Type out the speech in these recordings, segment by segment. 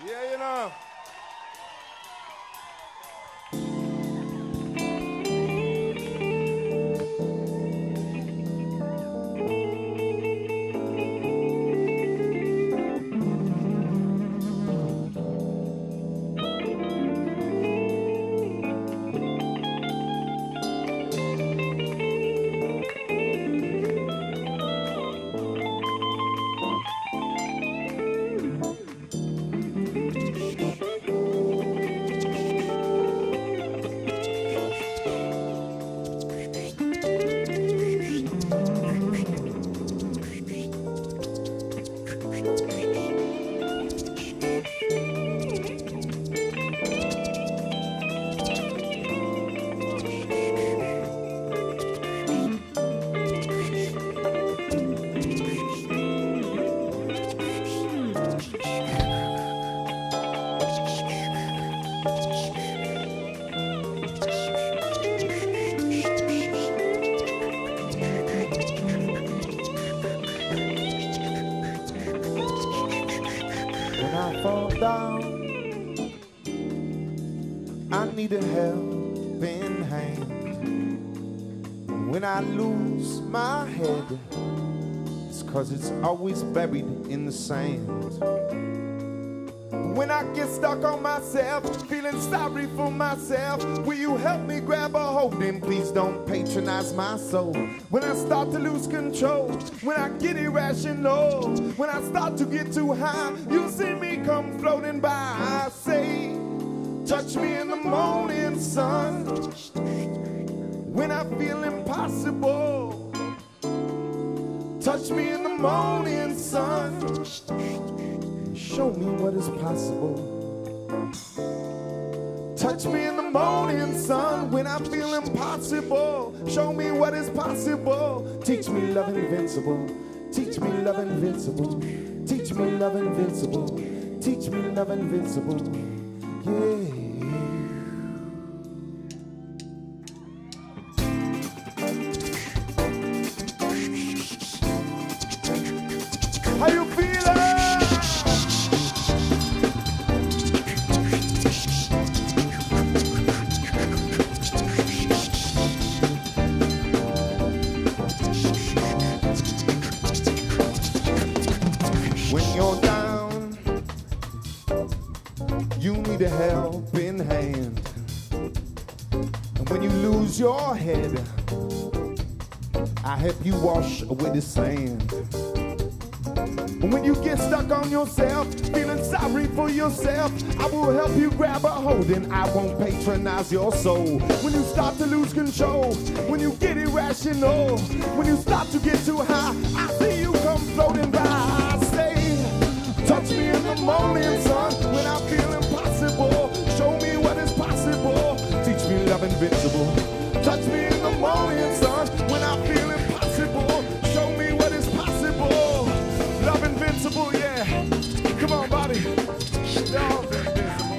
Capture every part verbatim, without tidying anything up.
Yeah, you know. Need a helping hand. When I lose my head, it's cause it's always buried in the sand. When I get stuck on myself, feeling sorry for myself, will you help me grab a hold and please don't patronize my soul? When I start to lose control, when I get irrational, when I start to get too high, you see me come floating by. I say, touch me in the morning sun when I feel impossible. Touch me in the morning sun. Show me what is possible. Touch me in the morning sun when I feel impossible. Show me what is possible. Teach me love invincible. Teach me love invincible. Teach me love invincible. Teach me love invincible. Yeah. How you feeling? When you're down, you need a helping hand. And when you lose your head, I help you wash away the sand. When you get stuck on yourself, feeling sorry for yourself, I will help you grab a hold and I won't patronize your soul. When you start to lose control, when you get irrational, when you start to get too high, I see you come floating by. I say, touch me in the morning sun when I feel impossible. Show me what is possible. Teach me love invincible. Touch me in the morning sun when I feel impossible. Show me what is possible. Love invincible, yeah. Come on, Bobby. Love invincible.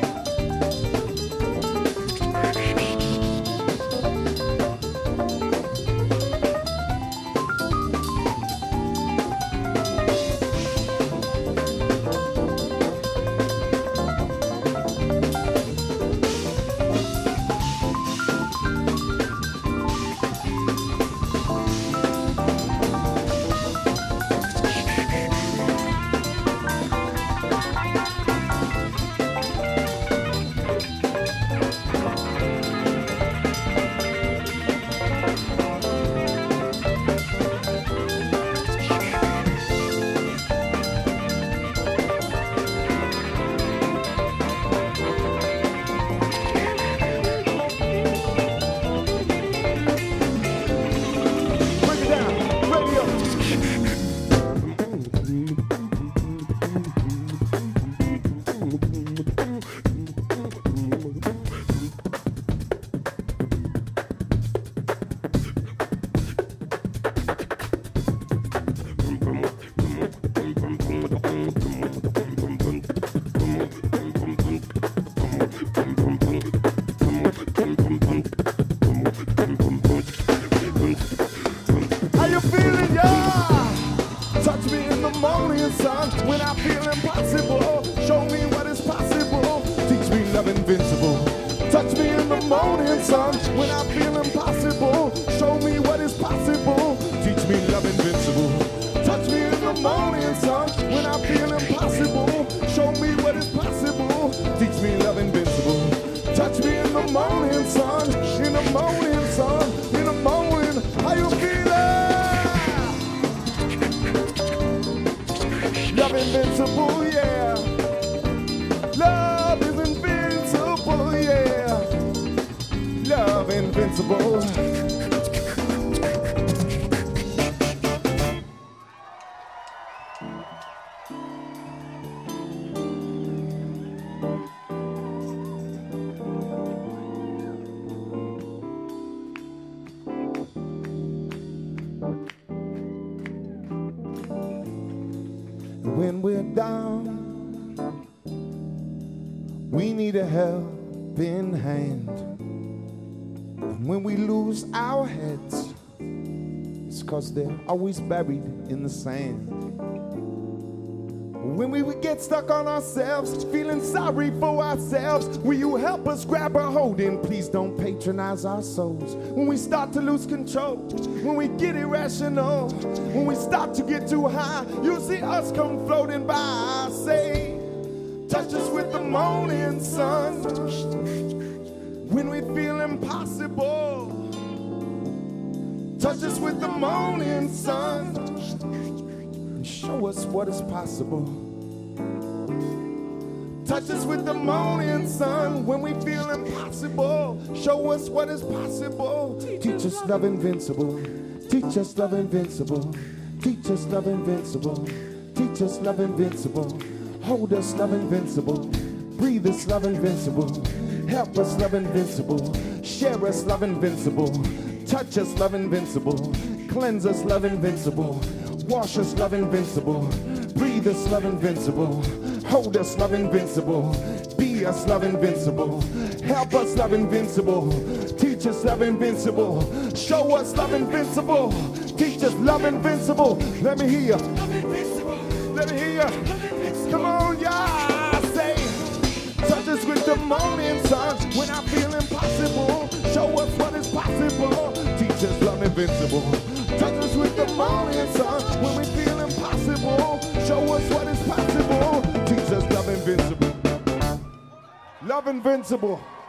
Love invincible, yeah. Love is invincible, yeah. Love invincible. When we're down, we need a helping hand. And when we lose our heads, it's cause they're always buried in the sand. When we would get stuck on ourselves, feeling sorry for ourselves, will you help us grab a hold in? Please don't patronize our souls. When we start to lose control, when we get irrational, when we start to get too high, you'll see us come floating by. Say, touch us with the morning sun. When we feel impossible, touch us with the morning sun. Show us what is possible. Touch us with the morning sun when we feel impossible. Show us what is possible. Teach us love invincible. Teach us love invincible. Teach us love invincible. Teach us love invincible. Hold us love invincible. Breathe us love invincible. Help us love invincible. Share us love invincible. Touch us love invincible. Cleanse us love invincible. Wash us, love invincible. Breathe us, love invincible. Hold us, love invincible. Be us, love invincible. Help us, love invincible. Teach us, love invincible. Show us, love invincible. Teach us, love invincible. Let me hear you. Let me hear you. Come on, yeah. Say, touch us with the morning sun when I feel impossible. Show us what is possible. Teach us, love invincible. Touch us with the morning sun when we feel impossible. Show us what is possible. Teach us love invincible. Love invincible.